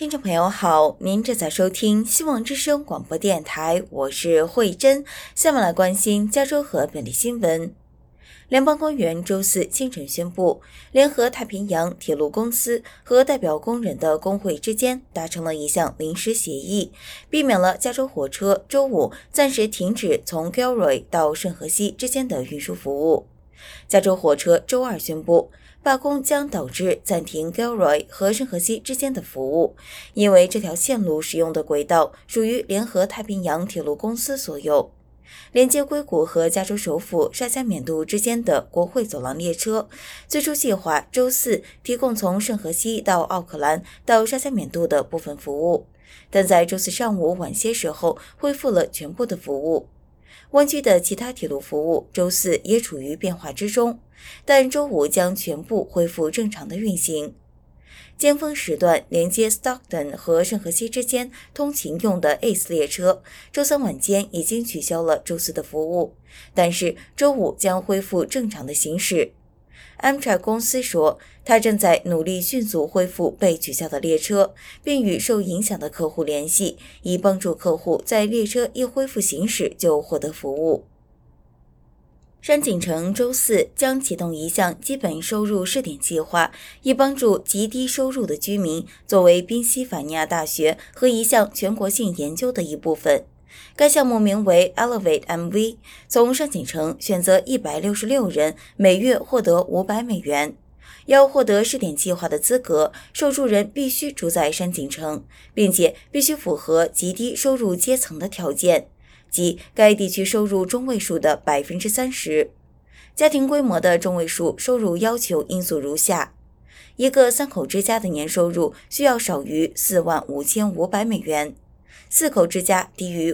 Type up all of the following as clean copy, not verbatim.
听众朋友好，您正在收听希望之声广播电台，我是慧珍。下面来关心加州和本地新闻。联邦官员周四清晨宣布，联合太平洋铁路公司和代表工人的工会之间达成了一项临时协议，避免了加州火车周五暂时停止从 Gilroy 到圣荷西之间的运输服务。加州火车周二宣布，罢工将导致暂停 Gilroy 和圣荷西之间的服务，因为这条线路使用的轨道属于联合太平洋铁路公司所有。连接硅谷和加州首府沙加缅度之间的国会走廊列车，最初计划周四提供从圣荷西到奥克兰到沙加缅度的部分服务，但在周四上午晚些时候恢复了全部的服务。湾区的其他铁路服务周四也处于变化之中，但周五将全部恢复正常的运行。尖峰时段连接 Stockton 和圣荷西之间通勤用的 ACE 列车，周三晚间已经取消了周四的服务，但是周五将恢复正常的行驶。Amtrak 公司说，他正在努力迅速恢复被取消的列车，并与受影响的客户联系，以帮助客户在列车一恢复行驶就获得服务。山景城周四将启动一项基本收入试点计划，以帮助极低收入的居民作为宾夕法尼亚大学和一项全国性研究的一部分。该项目名为 Elevate MV， 从山景城选择166人，每月获得$500。要获得试点计划的资格，受助人必须住在山景城，并且必须符合极低收入阶层的条件，即该地区收入中位数的 30%。 家庭规模的中位数收入要求因素如下：一个3口之家的年收入需要少于$45,500，四口之家低于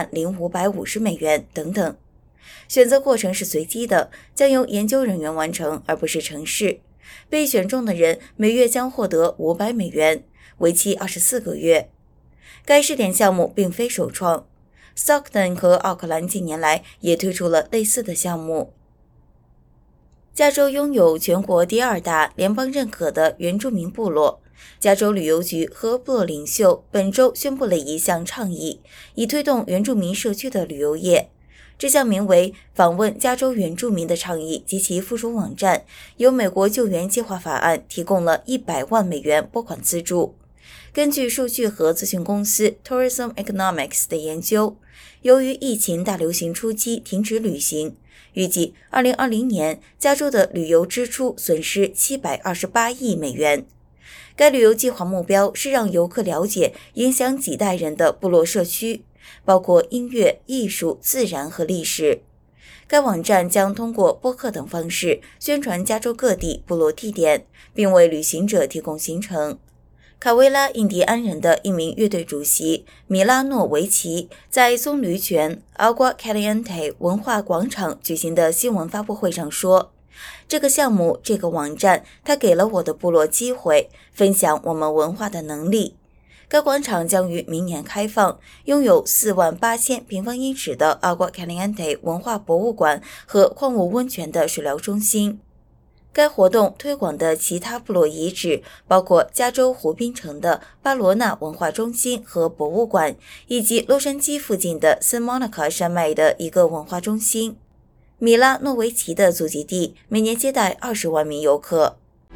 $50,550等等。选择过程是随机的，将由研究人员完成，而不是程式。被选中的人每月将获得$500，为期24个月。该试点项目并非首创， Stockton 和奥克兰近年来也推出了类似的项目。加州拥有全国第2大联邦认可的原住民部落，加州旅游局和部落领袖本周宣布了一项倡议，以推动原住民社区的旅游业。这项名为访问加州原住民的倡议及其附属网站，由美国救援计划法案提供了$100万拨款资助。根据数据和资讯公司 Tourism Economics 的研究，由于疫情大流行初期停止旅行，预计2020年加州的旅游支出损失$728亿。该旅游计划目标是让游客了解影响几代人的部落社区，包括音乐、艺术、自然和历史。该网站将通过播客等方式宣传加州各地部落地点，并为旅行者提供行程。卡威拉印第安人的一名乐队主席米拉诺维奇在棕榈泉 Agua Caliente 文化广场举行的新闻发布会上说，这个项目，这个网站，它给了我的部落机会分享我们文化的能力。该广场将于明年开放，拥有48000平方英尺的 Agua Caliente 文化博物馆和矿物温泉的水疗中心。该活动推广的其他部落遗址包括加州湖滨城的巴罗纳文化中心和博物馆，以及洛杉矶附近的圣莫妮卡山脉的一个文化中心。米拉诺维奇的祖籍地每年接待20万名游客。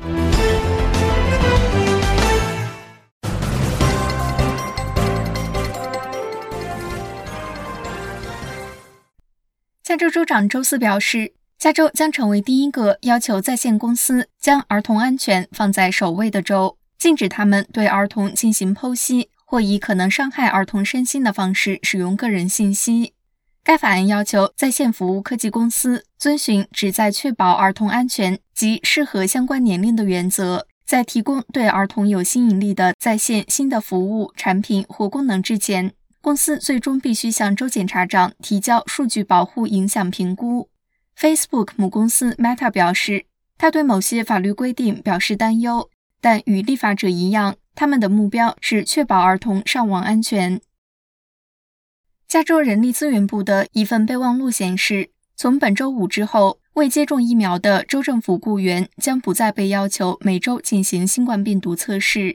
加州州长周四表示，加州将成为第一个要求在线公司将儿童安全放在首位的州，禁止他们对儿童进行剖析或以可能伤害儿童身心的方式使用个人信息。该法案要求在线服务科技公司遵循旨在确保儿童安全及适合相关年龄的原则，在提供对儿童有吸引力的在线新的服务、产品或功能之前，公司最终必须向州检察长提交数据保护影响评估。Facebook 母公司 Meta 表示，他对某些法律规定表示担忧，但与立法者一样，他们的目标是确保儿童上网安全。加州人力资源部的一份备忘录显示，从本周五之后，未接种疫苗的州政府雇员将不再被要求每周进行新冠病毒测试。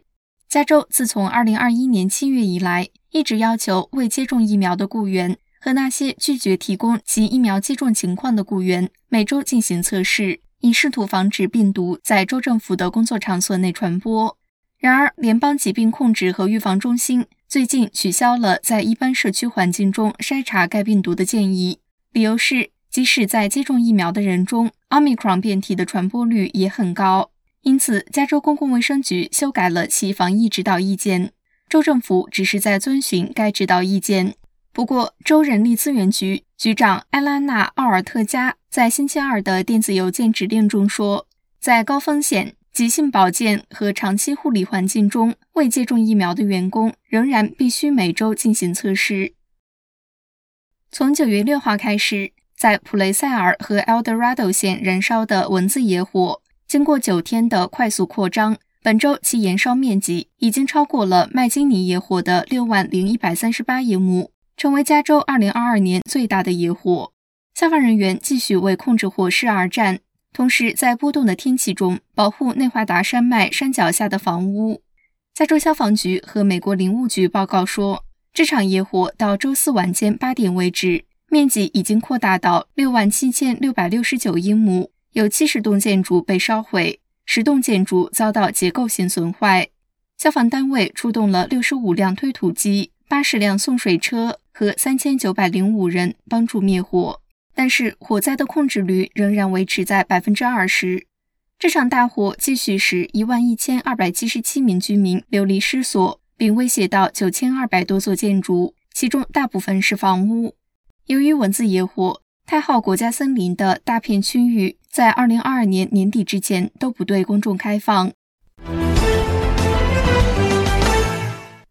加州自从2021年7月以来，一直要求未接种疫苗的雇员和那些拒绝提供其疫苗接种情况的雇员每周进行测试，以试图防止病毒在州政府的工作场所内传播。然而，联邦疾病控制和预防中心最近取消了在一般社区环境中筛查该病毒的建议，理由是即使在接种疫苗的人中，奥密克戎变体的传播率也很高。因此，加州公共卫生局修改了其防疫指导意见，州政府只是在遵循该指导意见。不过，州人力资源局局长艾拉娜·奥尔特加在星期二的电子邮件指令中说，在高风险、急性保健和长期护理环境中，未接种疫苗的员工仍然必须每周进行测试。从9月6号开始，在普雷塞尔和 Eldorado 县燃烧的蚊子野火，经过9天的快速扩张，本周其燃烧面积已经超过了麦金尼野火的60138耶亩，成为加州2022年最大的野火。消防人员继续为控制火势而战，同时在波动的天气中保护内华达山脉山脚下的房屋。加州消防局和美国林务局报告说，这场野火到周四晚间8点为止，面积已经扩大到67669英亩，有70栋建筑被烧毁，10栋建筑遭到结构性损坏。消防单位出动了65辆推土机、80辆送水车和3905人帮助灭火，但是火灾的控制率仍然维持在 20%。 这场大火继续使11277名居民流离失所，并威胁到9200多座建筑，其中大部分是房屋。由于蚊子野火，太浩国家森林的大片区域在2022年年底之前都不对公众开放。